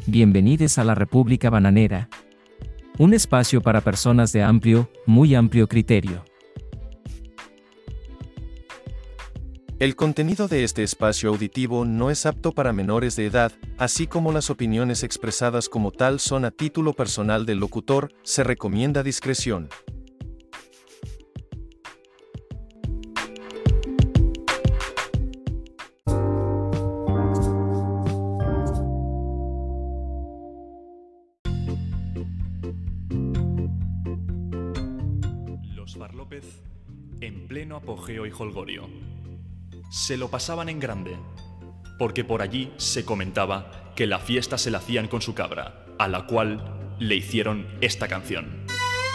Bienvenidos a la República Bananera. Un espacio para personas de amplio, muy amplio criterio. El contenido de este espacio auditivo no es apto para menores de edad, así como las opiniones expresadas como tal son a título personal del locutor, se recomienda discreción. Los Farlópez, en pleno apogeo y jolgorio, se lo pasaban en grande, porque por allí se comentaba que la fiesta se la hacían con su cabra, a la cual le hicieron esta canción.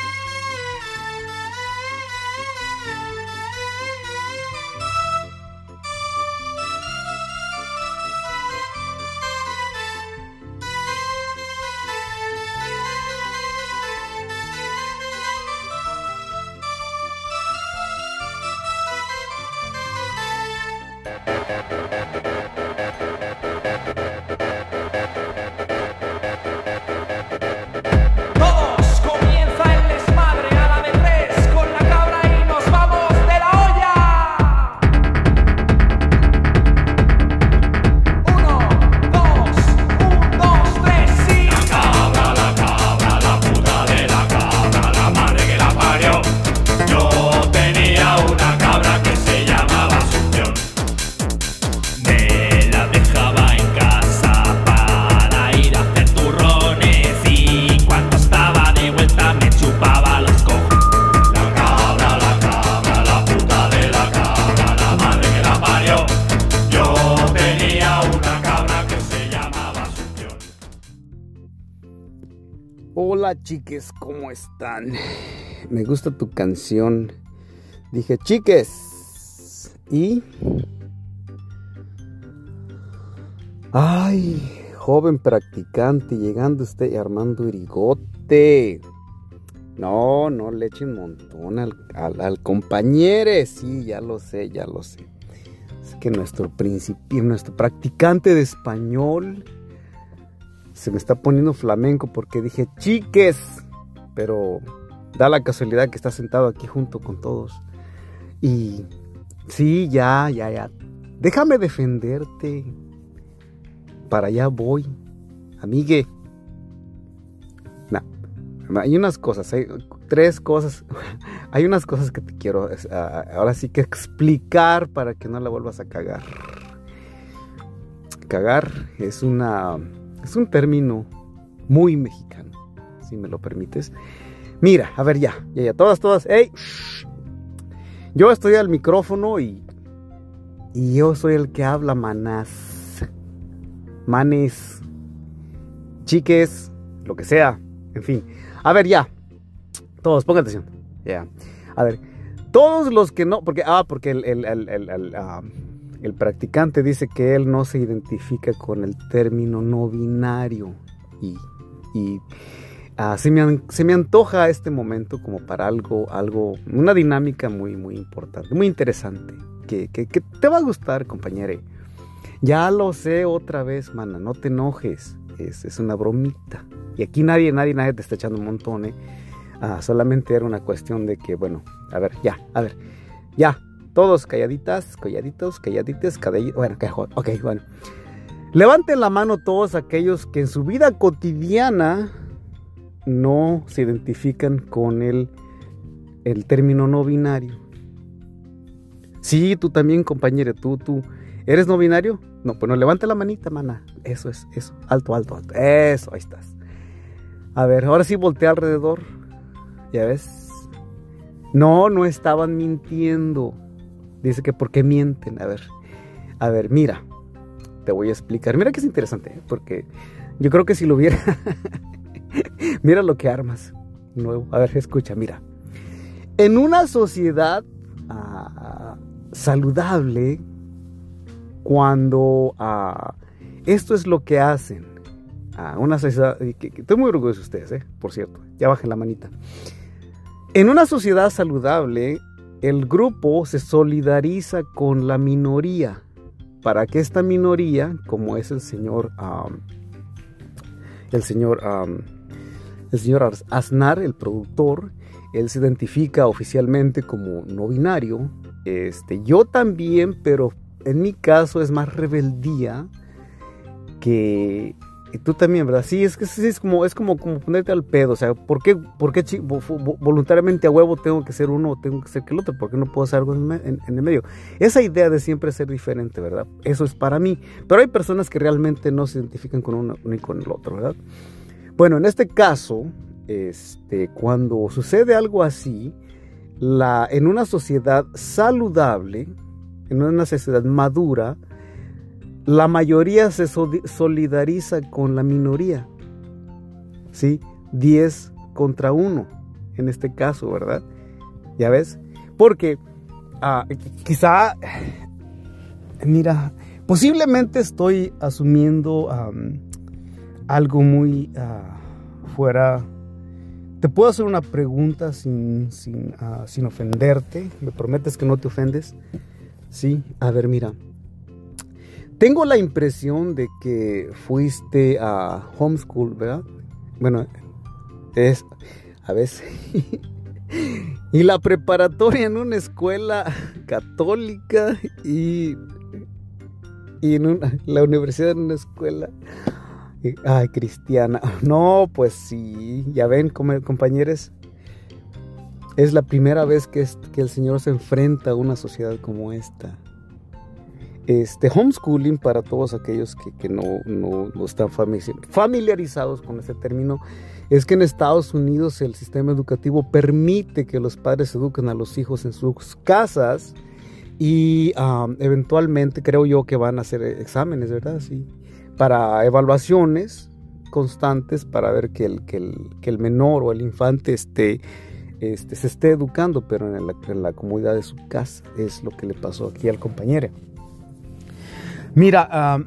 Todos comienza el desmadre a la de tres con la cabra y nos vamos de la olla. 1, 2, 3, sí. La cabra, la puta de la cabra, la madre que la parió. Yo tenía una cabra que se llamaba Asunción. Me la dejaba en casa para ir a hacer turrones y cuando estaba de vuelta me chupaba los cojones. La cabra, la puta de la cabra, la madre que la parió. Yo tenía una cabra que se llamaba Asunción. Hola chiques, ¿cómo están? Me gusta tu canción. Dije, chiques. Y... ay, joven practicante, llegando usted y armando irigote. No le echen un montón al compañero. Sí, ya lo sé. Es que nuestro practicante de español se me está poniendo flamenco porque dije chiques, pero da la casualidad que está sentado aquí junto con todos. Y sí, ya. Déjame defenderte. Para allá voy, amigue. No, hay unas cosas, hay 3 cosas. Hay unas cosas que te quiero ahora sí que explicar para que no la vuelvas a cagar. Cagar es un término muy mexicano, si me lo permites. Mira, a ver, ya, todas, ¡ey! Yo estoy al micrófono y yo soy el que habla, manes, chiques, lo que sea, en fin. A ver, ya, todos, pongan atención, ya. A ver, todos los que no, porque el practicante dice que él no se identifica con el término no binario y se me antoja este momento como para algo, una dinámica muy importante, muy interesante, que te va a gustar, compañere. Ya lo sé otra vez, mana, no te enojes, es una bromita. Y aquí nadie te está echando un montón, solamente era una cuestión de que, bueno, a ver, ya, todos calladitas, bueno, ok, bueno. Levanten la mano todos aquellos que en su vida cotidiana no se identifican con el término no binario. Sí, tú también, compañero, tú. ¿Eres no binario? No, pues no, levanta la manita, mana. Eso. Alto. Eso, ahí estás. A ver, ahora sí voltea alrededor. ¿Ya ves? No estaban mintiendo. Dice que ¿por qué mienten? A ver, mira. Te voy a explicar. Mira que es interesante, porque yo creo que si lo viera... Mira lo que armas. Nuevo. A ver, escucha, mira. En una sociedad saludable... Cuando esto es lo que hacen, una sociedad, que estoy muy orgulloso de ustedes, por cierto, ya bajen la manita. En una sociedad saludable, el grupo se solidariza con la minoría para que esta minoría, como es el señor el señor Aznar, el productor, él se identifica oficialmente como no binario. Yo también, pero en mi caso es más rebeldía que tú también, ¿verdad? Sí, es como ponerte al pedo. O sea, ¿por qué voluntariamente a huevo tengo que ser uno o tengo que ser que el otro? ¿Por qué no puedo hacer algo en el medio? Esa idea de siempre ser diferente, ¿verdad? Eso es para mí. Pero hay personas que realmente no se identifican con uno ni con el otro, ¿verdad? Bueno, en este caso, cuando sucede algo así, en una sociedad saludable, en una sociedad madura, la mayoría se solidariza con la minoría, ¿sí? 10 contra 1, en este caso, ¿verdad? ¿Ya ves? Porque quizá, mira, posiblemente estoy asumiendo algo muy fuera. Te puedo hacer una pregunta sin ofenderte. ¿Me prometes que no te ofendes? Sí, a ver, mira. Tengo la impresión de que fuiste a homeschool, ¿verdad? Bueno, a veces. Y la preparatoria en una escuela católica y la universidad en una escuela cristiana. No, pues sí, ya ven, compañeros, es la primera vez que el Señor se enfrenta a una sociedad como esta. Homeschooling, para todos aquellos que no están familiarizados con ese término, es que en Estados Unidos el sistema educativo permite que los padres eduquen a los hijos en sus casas y eventualmente creo yo que van a hacer exámenes, ¿verdad? Sí, para evaluaciones constantes para ver que el menor o el infante se esté educando, pero en la comodidad de su casa. Es lo que le pasó aquí al compañero. Mira,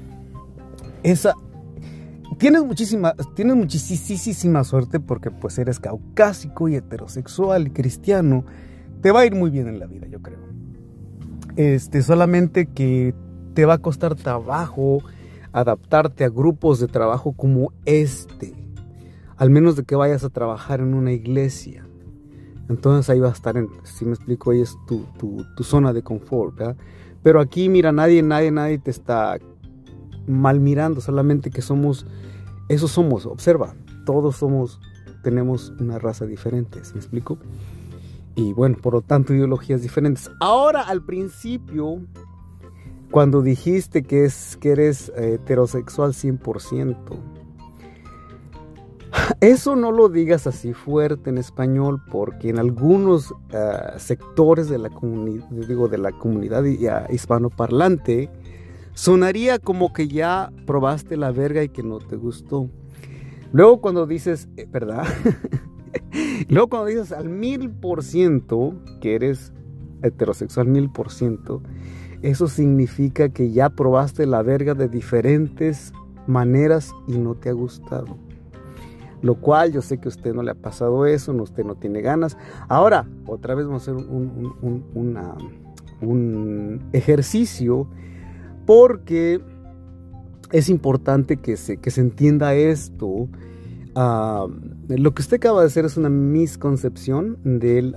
tienes muchísima suerte porque pues eres caucásico y heterosexual y cristiano. Te va a ir muy bien en la vida, yo creo. Solamente que te va a costar trabajo adaptarte a grupos de trabajo como al menos de que vayas a trabajar en una iglesia. Entonces ahí va a estar, si me explico, ahí es tu zona de confort, ¿verdad? Pero aquí, mira, nadie te está mal mirando, solamente que eso somos, observa, todos tenemos una raza diferente, ¿sí me explico? Y bueno, por lo tanto, ideologías diferentes. Ahora, al principio, cuando dijiste que eres heterosexual 100%, eso no lo digas así fuerte en español, porque en algunos sectores de la comunidad hispanoparlante sonaría como que ya probaste la verga y que no te gustó. Luego cuando dices, ¿verdad? Luego cuando dices al 1000% que eres heterosexual 1000%, eso significa que ya probaste la verga de diferentes maneras y no te ha gustado. Lo cual yo sé que a usted no le ha pasado eso, usted no tiene ganas. Ahora, otra vez vamos a hacer un ejercicio, porque es importante que se entienda esto. Lo que usted acaba de hacer es una misconcepción de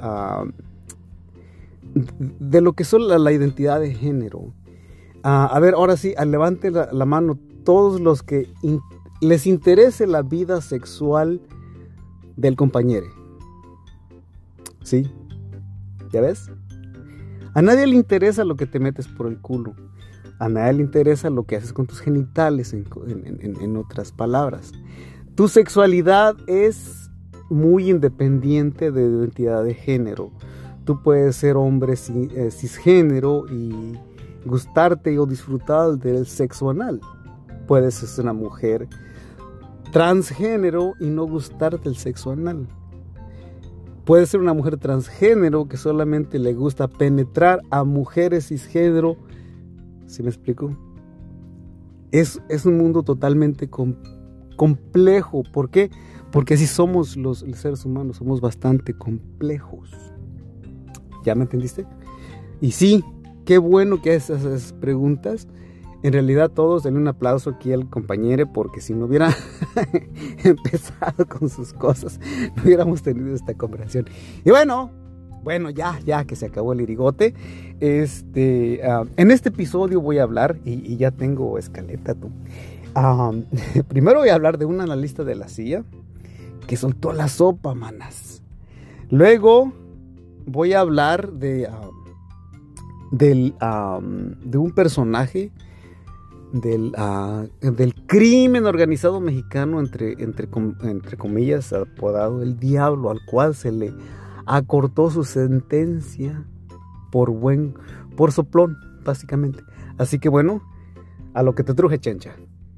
lo que es la identidad de género. A ver, ahora sí, levante la mano todos los que les interese la vida sexual del compañero. ¿Sí? ¿Ya ves? A nadie le interesa lo que te metes por el culo. A nadie le interesa lo que haces con tus genitales, en otras palabras. Tu sexualidad es muy independiente de identidad de género. Tú puedes ser hombre cisgénero y gustarte o disfrutar del sexo anal. Puedes ser una mujer transgénero y no gustarte el sexo anal. Puedes ser una mujer transgénero que solamente le gusta penetrar a mujeres cisgénero. ¿Sí me explico? Es un mundo totalmente complejo. ¿Por qué? Porque así somos los seres humanos, somos bastante complejos. ¿Ya me entendiste? Y sí, qué bueno que haces esas preguntas. En realidad todos denle un aplauso aquí al compañero, porque si no hubiera empezado con sus cosas, no hubiéramos tenido esta conversación. Y bueno, ya que se acabó el irigote, en este episodio voy a hablar, y ya tengo escaleta tú. Primero voy a hablar de un analista de la CIA que soltó la sopa, manas. Luego voy a hablar de un personaje del crimen organizado mexicano, entre comillas, apodado el Diablo, al cual se le acortó su sentencia por soplón, básicamente. Así que bueno, a lo que te truje, chencha.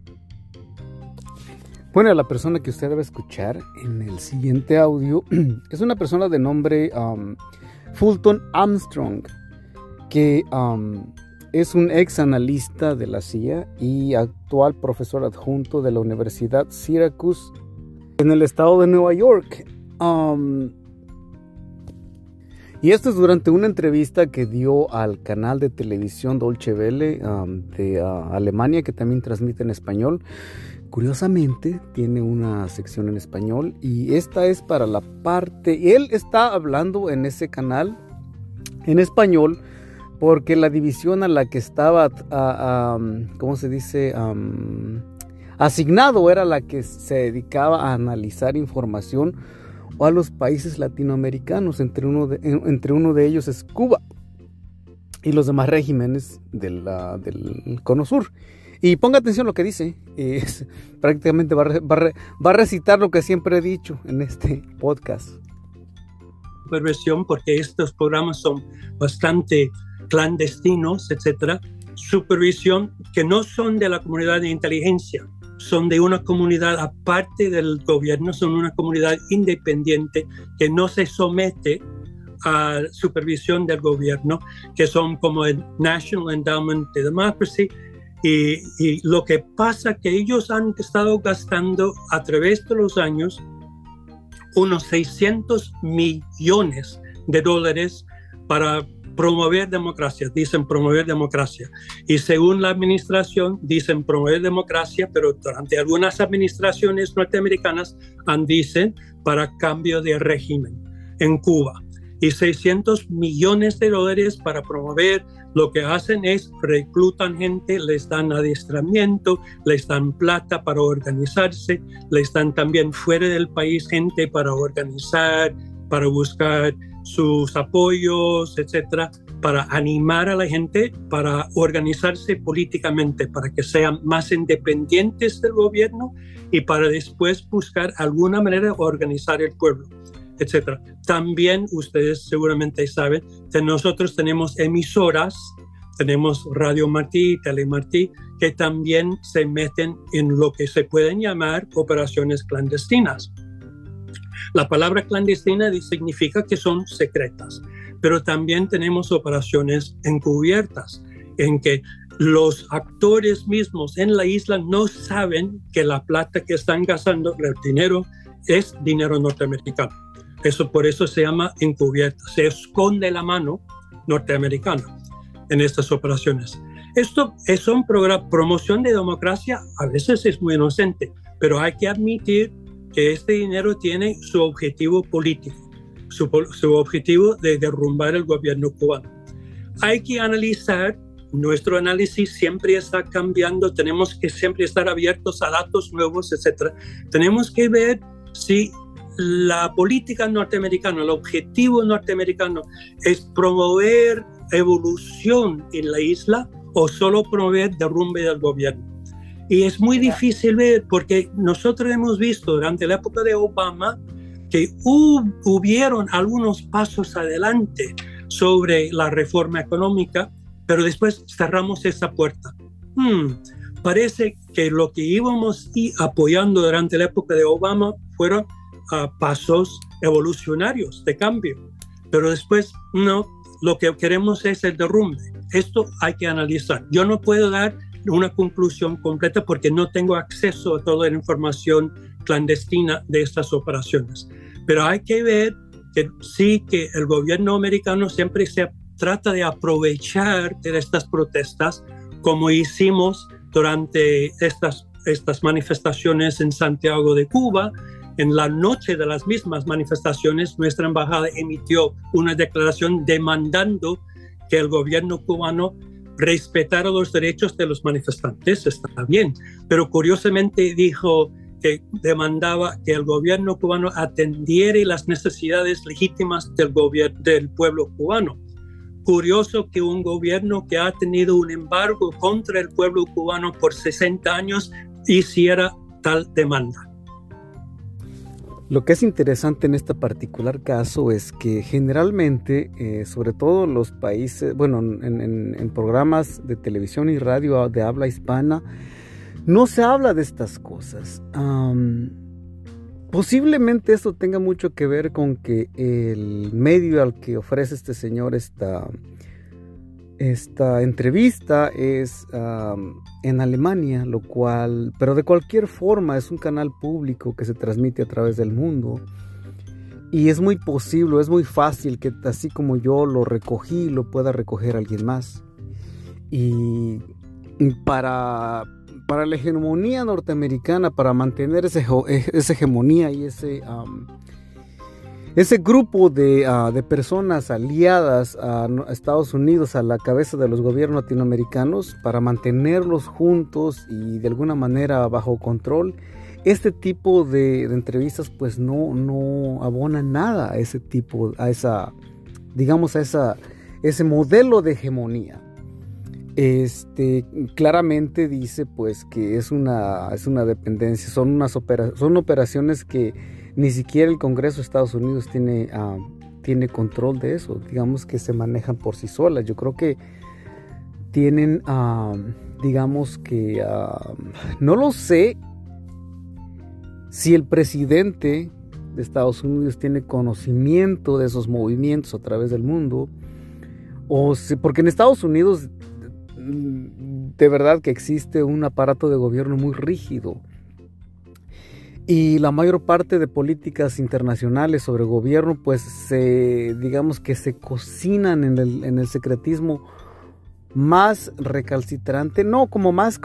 Bueno, la persona que usted debe escuchar en el siguiente audio es una persona de nombre Fulton Armstrong, que es un ex analista de la CIA y actual profesor adjunto de la Universidad Syracuse en el estado de Nueva York. Y esto es durante una entrevista que dio al canal de televisión Deutsche Welle de Alemania, que también transmite en español. Curiosamente, tiene una sección en español, y esta es para la parte... Y él está hablando en ese canal en español porque la división a la que estaba, ¿cómo se dice? Asignado era la que se dedicaba a analizar información a los países latinoamericanos. Entre uno de ellos es Cuba y los demás regímenes del Cono Sur. Y ponga atención a lo que dice. Prácticamente va a recitar lo que siempre he dicho en este podcast. Supervisión, porque estos programas son bastante clandestinos, etcétera. Supervisión que no son de la comunidad de inteligencia, son de una comunidad aparte del gobierno, son una comunidad independiente que no se somete a supervisión del gobierno, que son como el National Endowment for Democracy. Y lo que pasa es que ellos han estado gastando a través de los años unos 600 millones de dólares para promover democracia. Dicen promover democracia. Y según la administración, dicen promover democracia, pero durante algunas administraciones norteamericanas dicen para cambio de régimen en Cuba. Y 600 millones de dólares para promover. Lo que hacen es reclutan gente, les dan adiestramiento, les dan plata para organizarse, les dan también fuera del país gente para organizar, para buscar sus apoyos, etcétera, para animar a la gente para organizarse políticamente, para que sean más independientes del gobierno y para después buscar alguna manera de organizar el pueblo, etcétera. También ustedes seguramente saben que nosotros tenemos emisoras, tenemos Radio Martí, Telemartí, que también se meten en lo que se pueden llamar operaciones clandestinas. La palabra clandestina significa que son secretas, pero también tenemos operaciones encubiertas, en que los actores mismos en la isla no saben que la plata que están gastando, el dinero, es dinero norteamericano. Por eso se llama encubierta, se esconde la mano norteamericana en estas operaciones. Esto es un programa, promoción de democracia, a veces es muy inocente, pero hay que admitir que este dinero tiene su objetivo político, su objetivo de derrumbar el gobierno cubano. Hay que analizar, nuestro análisis siempre está cambiando, tenemos que siempre estar abiertos a datos nuevos, etc. Tenemos que ver si la política norteamericana, el objetivo norteamericano es promover evolución en la isla o solo promover derrumbe del gobierno. Y es muy difícil ver, porque nosotros hemos visto durante la época de Obama que hubieron algunos pasos adelante sobre la reforma económica, pero después cerramos esa puerta. Parece que lo que íbamos apoyando durante la época de Obama fueron pasos evolucionarios de cambio, pero después no, lo que queremos es el derrumbe. Esto hay que analizar. Yo no puedo dar una conclusión completa porque no tengo acceso a toda la información clandestina de estas operaciones, pero hay que ver que sí, que el gobierno americano siempre se trata de aprovechar de estas protestas como hicimos durante estas manifestaciones en Santiago de Cuba. En la noche de las mismas manifestaciones, nuestra embajada emitió una declaración demandando que el gobierno cubano respetara los derechos de los manifestantes. Está bien, pero curiosamente dijo que demandaba que el gobierno cubano atendiera las necesidades legítimas del pueblo cubano. Curioso que un gobierno que ha tenido un embargo contra el pueblo cubano por 60 años hiciera tal demanda. Lo que es interesante en este particular caso es que generalmente, sobre todo en los países, bueno, en programas de televisión y radio de habla hispana, no se habla de estas cosas. Posiblemente esto tenga mucho que ver con que el medio al que ofrece este señor esta entrevista es en Alemania, lo cual, pero de cualquier forma es un canal público que se transmite a través del mundo y es muy posible, es muy fácil que así como yo lo recogí, lo pueda recoger alguien más. Y para la hegemonía norteamericana, para mantener esa hegemonía y ese grupo de personas aliadas a Estados Unidos a la cabeza de los gobiernos latinoamericanos, para mantenerlos juntos y de alguna manera bajo control, este tipo de entrevistas pues no abona nada a ese tipo, a ese modelo de hegemonía. Claramente dice pues que es una dependencia, son operaciones que ni siquiera el Congreso de Estados Unidos tiene control de eso. Digamos que se manejan por sí solas. Yo creo que tienen, no lo sé si el presidente de Estados Unidos tiene conocimiento de esos movimientos a través del mundo, porque en Estados Unidos de verdad que existe un aparato de gobierno muy rígido. Y la mayor parte de políticas internacionales sobre gobierno, pues digamos que se cocinan en el secretismo más recalcitrante, más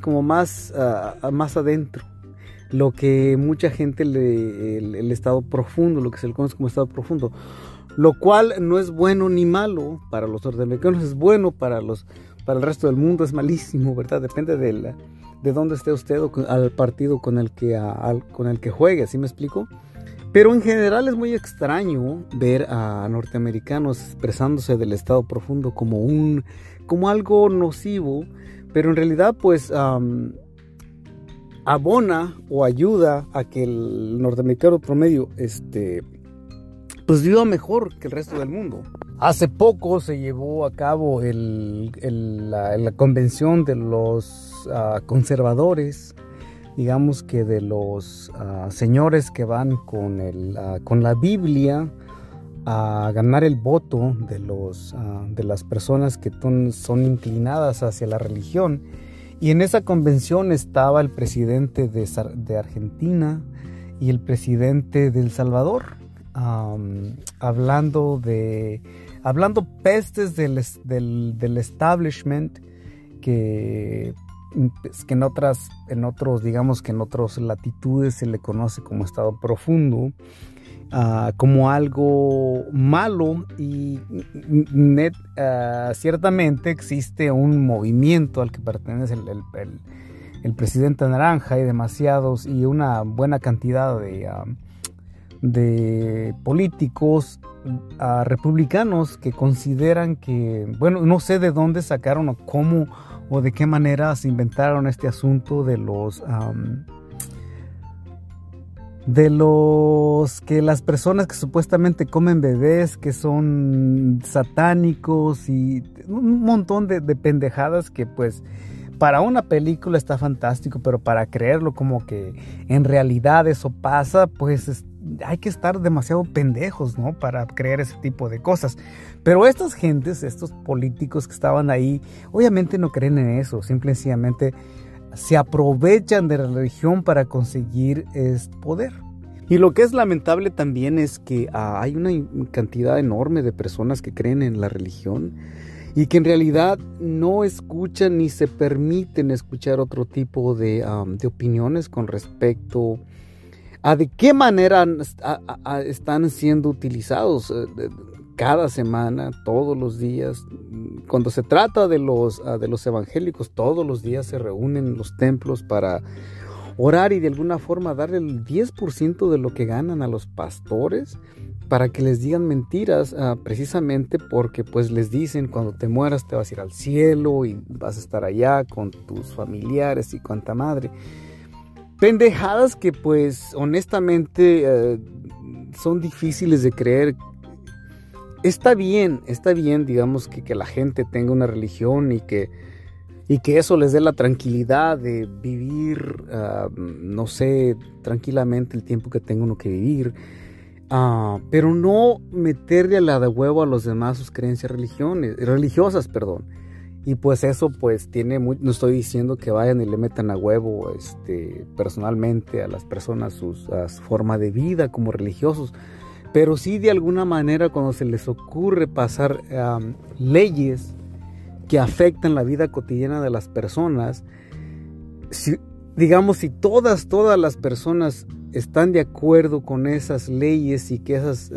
adentro. Lo que mucha gente el estado profundo, lo que se le conoce como estado profundo, lo cual no es bueno ni malo para los norteamericanos, es bueno para el resto del mundo, es malísimo, ¿verdad? Depende de dónde esté usted o al partido con el que juegue, ¿sí me explico? Pero en general es muy extraño ver a norteamericanos expresándose del estado profundo como algo nocivo, pero en realidad pues abona o ayuda a que el norteamericano promedio pues viva mejor que el resto del mundo. Hace poco se llevó a cabo la convención de los conservadores, digamos que de los señores que van con la Biblia a ganar el voto de las personas que son inclinadas hacia la religión. Y en esa convención estaba el presidente de Argentina y el presidente de El Salvador, hablando pestes del establishment que en otras latitudes se le conoce como estado profundo, como algo malo, y ciertamente existe un movimiento al que pertenece el presidente Naranja y una buena cantidad de políticos republicanos que consideran que, bueno, no sé de dónde sacaron o cómo o de qué manera se inventaron este asunto de los que las personas que supuestamente comen bebés que son satánicos y un montón de pendejadas que pues para una película está fantástico, pero para creerlo como que en realidad eso pasa, pues hay que estar demasiado pendejos, ¿no? Para creer ese tipo de cosas. Pero estas gentes, estos políticos que estaban ahí, obviamente no creen en eso, simple y sencillamente se aprovechan de la religión para conseguir poder. Y lo que es lamentable también es que hay una cantidad enorme de personas que creen en la religión y que en realidad no escuchan ni se permiten escuchar otro tipo de opiniones con respecto a de qué manera están siendo utilizados cada semana, todos los días. Cuando se trata de los evangélicos, todos los días se reúnen en los templos para orar y de alguna forma darle el 10% de lo que ganan a los pastores para que les digan mentiras, precisamente porque pues les dicen cuando te mueras te vas a ir al cielo y vas a estar allá con tus familiares y cuanta madre. Pendejadas que pues honestamente son difíciles de creer. Está bien, digamos que la gente tenga una religión y que eso les dé la tranquilidad de vivir, no sé, tranquilamente el tiempo que tenga uno que vivir. Pero no meterle a la de huevo a los demás sus creencias religiosas. Y pues eso pues no estoy diciendo que vayan y le metan a huevo personalmente a las personas su forma de vida como religiosos, pero sí de alguna manera cuando se les ocurre pasar leyes que afectan la vida cotidiana de las personas, si todas las personas están de acuerdo con esas leyes y que esas,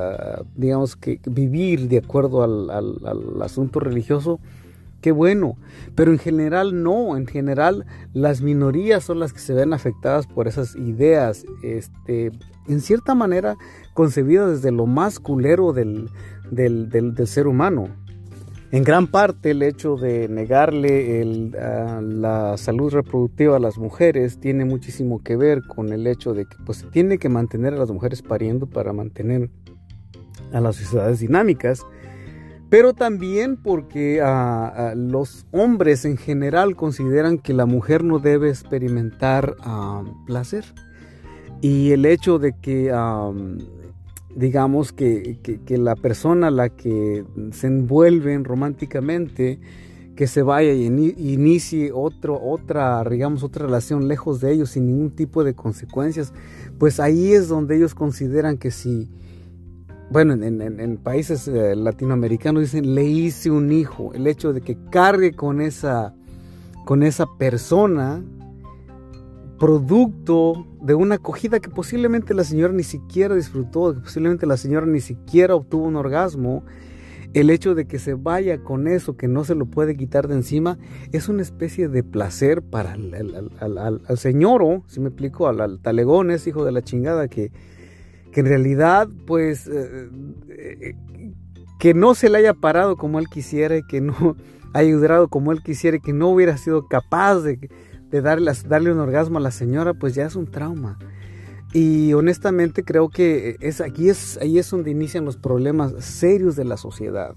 que vivir de acuerdo al asunto religioso, qué bueno, pero en general no, en general las minorías son las que se ven afectadas por esas ideas, en cierta manera concebidas desde lo más culero del ser humano. En gran parte el hecho de negarle la salud reproductiva a las mujeres tiene muchísimo que ver con el hecho de que pues, se tiene que mantener a las mujeres pariendo para mantener a las sociedades dinámicas, pero también porque los hombres en general consideran que la mujer no debe experimentar placer, y el hecho de que digamos que la persona a la que se envuelven románticamente, que se vaya y inicie otra relación lejos de ellos sin ningún tipo de consecuencias, pues ahí es donde ellos consideran que si, bueno, en países latinoamericanos dicen le hice un hijo, el hecho de que cargue con esa persona producto de una acogida que posiblemente la señora ni siquiera disfrutó, que posiblemente la señora ni siquiera obtuvo un orgasmo, el hecho de que se vaya con eso que no se lo puede quitar de encima es una especie de placer para al señor, si me explico, al talegón, ese hijo de la chingada que en realidad pues que no se le haya parado como él quisiera, y que no haya ayudado como él quisiera, y que no hubiera sido capaz de darle un orgasmo a la señora, pues ya es un trauma. Y honestamente creo que ahí es donde inician los problemas serios de la sociedad.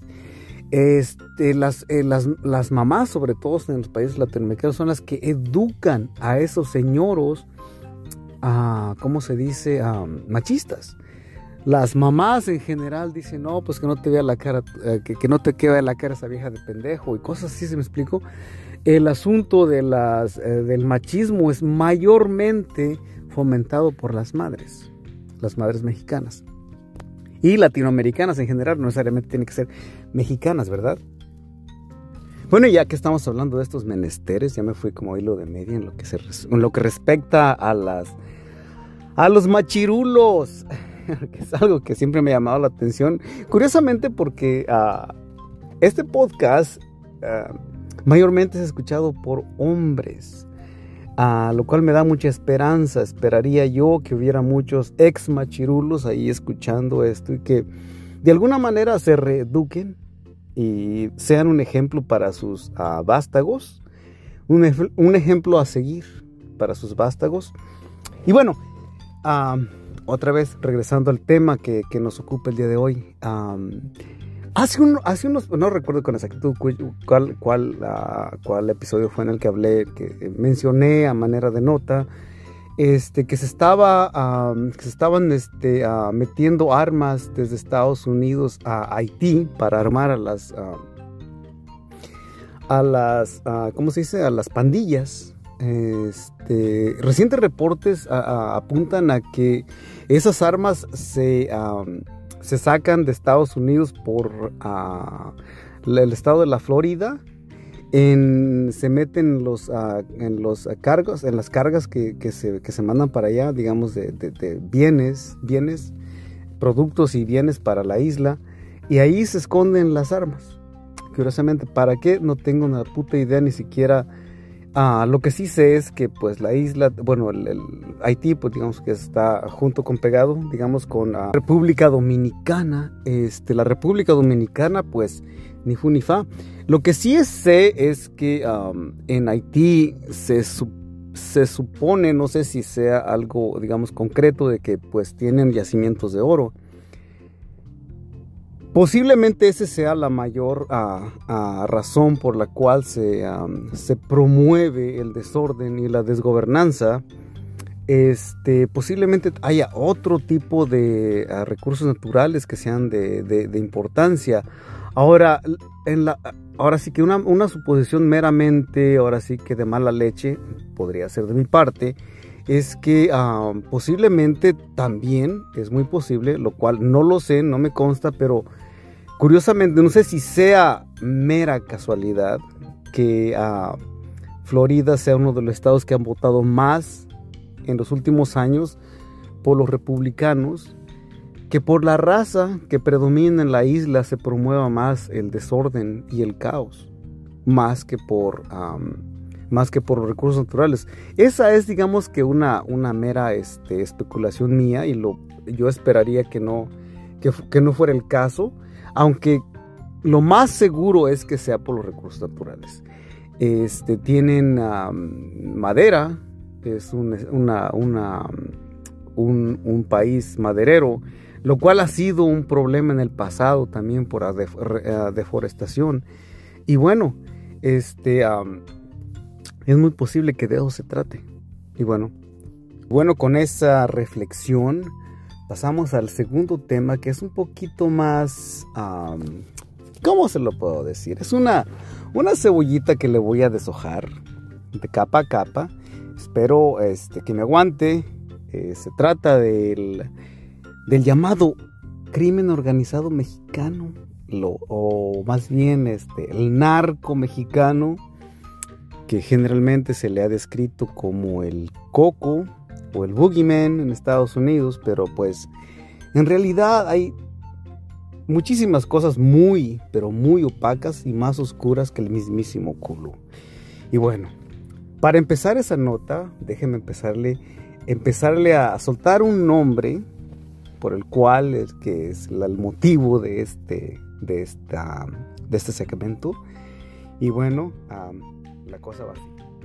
Las mamás, sobre todo en los países latinoamericanos, son las que educan a esos señoros, ¿cómo se dice?, machistas. Las mamás en general dicen, no, pues que no te vea la cara, que no te quede la cara esa vieja de pendejo, y cosas así, ¿se me explico? El asunto del machismo es mayormente fomentado por las madres mexicanas y latinoamericanas en general, no necesariamente tienen que ser mexicanas, ¿verdad? Bueno, ya que estamos hablando de estos menesteres, ya me fui como hilo de media en lo que respecta a los machirulos, que es algo que siempre me ha llamado la atención, curiosamente porque este podcast mayormente es escuchado por hombres, lo cual me da mucha esperanza. Esperaría yo que hubiera muchos ex machirulos ahí escuchando esto y que de alguna manera se reeduquen y sean un ejemplo para sus vástagos, un ejemplo a seguir para sus vástagos. Y bueno, otra vez regresando al tema que nos ocupa el día de hoy, hace unos, no recuerdo con exactitud cuál episodio fue en el que hablé, que mencioné a manera de nota, que se estaban metiendo armas desde Estados Unidos a Haití para armar a las ¿cómo se dice?, a las pandillas. Recientes reportes apuntan a que esas armas se sacan de Estados Unidos por el estado de la Florida, se meten en las cargas que se mandan para allá, digamos, de bienes, productos y bienes para la isla, y ahí se esconden las armas. Curiosamente, ¿para qué? No tengo una puta idea, ni siquiera. Lo que sí sé es que pues la isla, bueno, el Haití, pues digamos que está junto con pegado, digamos, con República Dominicana. La República Dominicana, pues, ni fu ni fa. Lo que sí sé es que en Haití se supone, no sé si sea algo, digamos, concreto, de que pues tienen yacimientos de oro. Posiblemente esa sea la mayor razón por la cual se promueve el desorden y la desgobernanza. Posiblemente haya otro tipo de recursos naturales que sean de importancia. Ahora sí que una suposición meramente, ahora sí que de mala leche, podría ser de mi parte, es que posiblemente también, es muy posible, lo cual no lo sé, no me consta, pero curiosamente, no sé si sea mera casualidad que Florida sea uno de los estados que han votado más en los últimos años por los republicanos, que por la raza que predomina en la isla se promueva más el desorden y el caos, más que por los recursos naturales. Esa es, digamos, que una mera especulación mía, y yo esperaría que no fuera el caso, aunque lo más seguro es que sea por los recursos naturales. Tienen madera, es un país maderero, lo cual ha sido un problema en el pasado también por deforestación. Y bueno, es muy posible que de eso se trate. Y bueno, con esa reflexión pasamos al segundo tema, que es un poquito más, ¿cómo se lo puedo decir? Es una cebollita que le voy a deshojar de capa a capa. Espero que me aguante. Se trata del llamado crimen organizado mexicano, o más bien el narco mexicano, que generalmente se le ha descrito como el Coco o el Boogeyman en Estados Unidos, pero pues en realidad hay muchísimas cosas muy, pero muy opacas y más oscuras que el mismísimo culo. Y bueno, para empezar esa nota, déjenme empezarle a soltar un nombre por el cual es el motivo de este segmento. Y bueno, la cosa va así.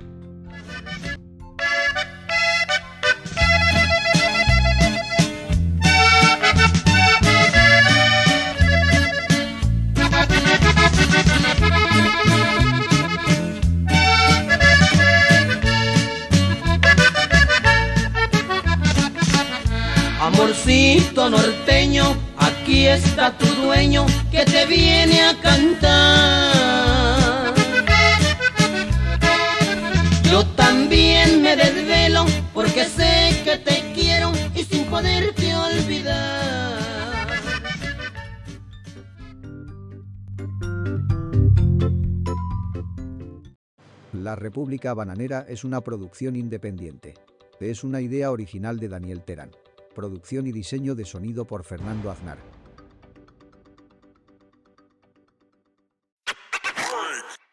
Amorcito norteño, aquí está tu dueño que te viene a cantar. Yo también me desvelo porque sé que te quiero y sin poderte olvidar. La República Bananera es una producción independiente. Es una idea original de Daniel Terán. Producción y diseño de sonido por Fernando Aznar.